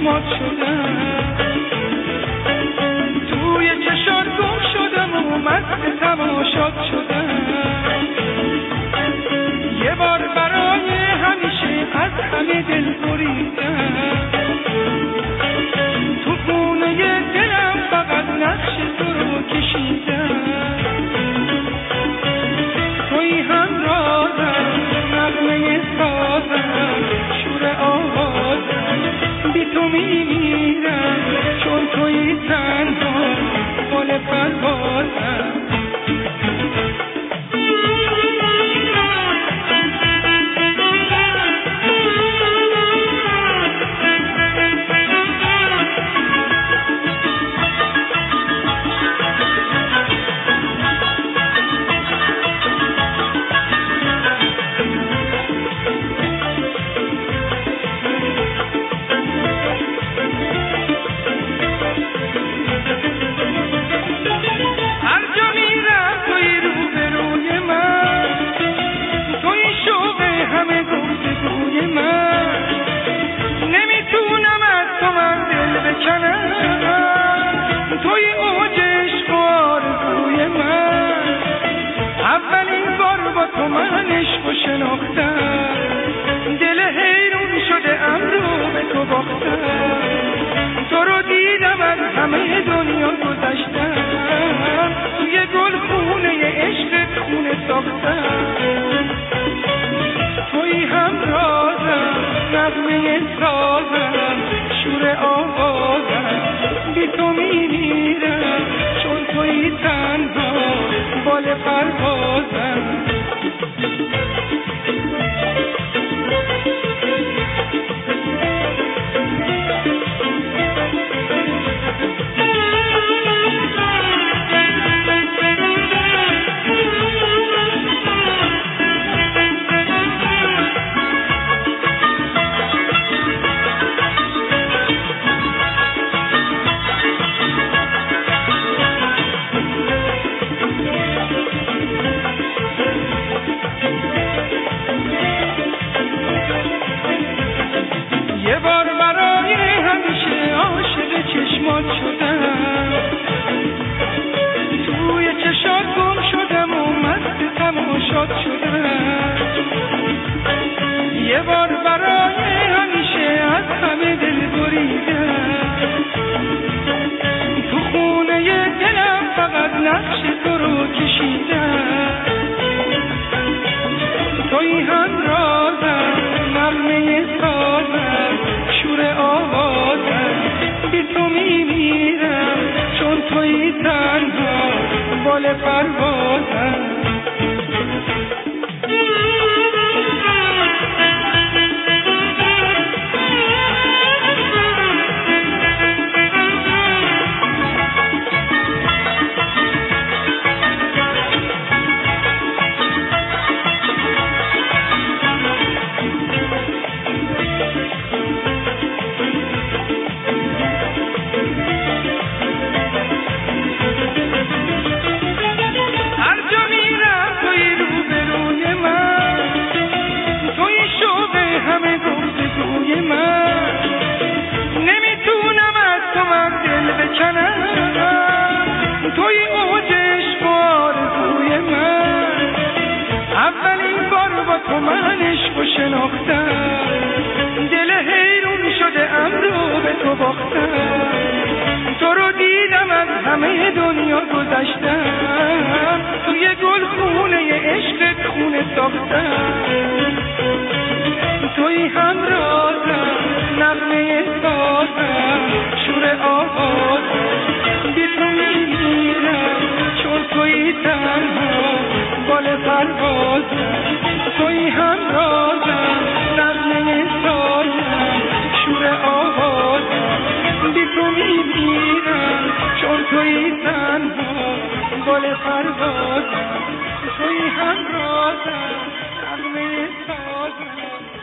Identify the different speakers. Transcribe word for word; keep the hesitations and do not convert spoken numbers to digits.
Speaker 1: چشمات شدم، توی چشات گم شدم و مست تماشات شدم. یه بار برای همیشه از همه دل بریدم، تو خونه دلم فقط نقش تو رو کشیدم. توی همرازم، نغمه سازم، شور آوازم، بی تو میمیرم چون توی تنها بال پروازم. توی اوج عشق و آرزوی من، اولین بار با تو من عشق و شناختم. دل حیرون شده امرو به تو باختم، تو رو دیدم از همه دنیا گذشتم. توی گل خونه عشق خونه ساختم. توی همرازم، نغمه سازم، شور آوازم، بی تو میمیرم چون توی تنها بال پروازم. یه بار برای همیشه عاشق چشمات شدم، توی چشات گم شدم و مست تماشات شدم. یه بار برای همیشه از همه دل بریدم، تو خونه دلم فقط نقش تو رو کشیدم. توی همرازم، نغمه سازم، شور آوازم، بی تو میمیرم چون توی تنها بال پروازم. نمیتونم از تو من دل بکنم، توی اوج عشق و آرزوی من. اولین بار با تو من عشق و شناختم، دل حیرون شده امرو به تو باختم. تو رو دیدم از همه دنیا گذشتم، توی گل خونه عشق خونه ساختم. توی همرازم، نغمه سازم، شور آوازم، بی تو میمیرم چون توی تنها بال پروازم. توی همرازم، نغمه سازم، شور آوازم، بی تو میمیرم چون توی تنها بال پروازم. توی همرازم، نغمه سازم.